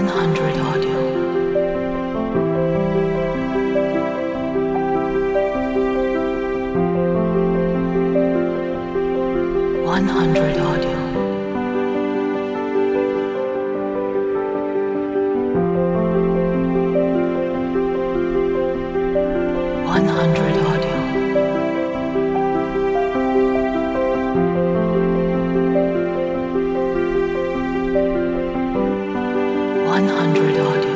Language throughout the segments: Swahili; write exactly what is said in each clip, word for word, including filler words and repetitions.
one hundred audio. one hundred audio. one hundred audio. one hundred audio.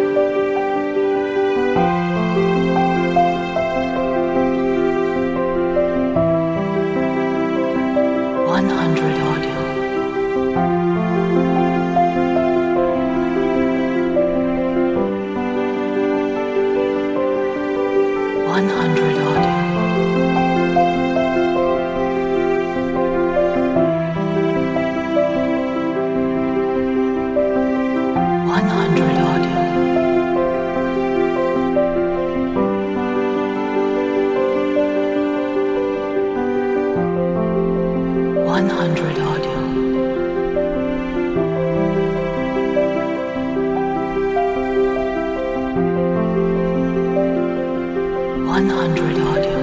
one hundred audio. one hundred audio. one hundred audio. one hundred audio. one hundred audio.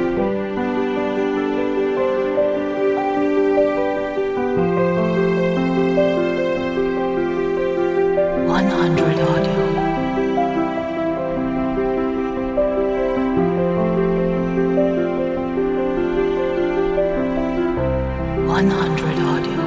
one hundred audio. one hundred audio.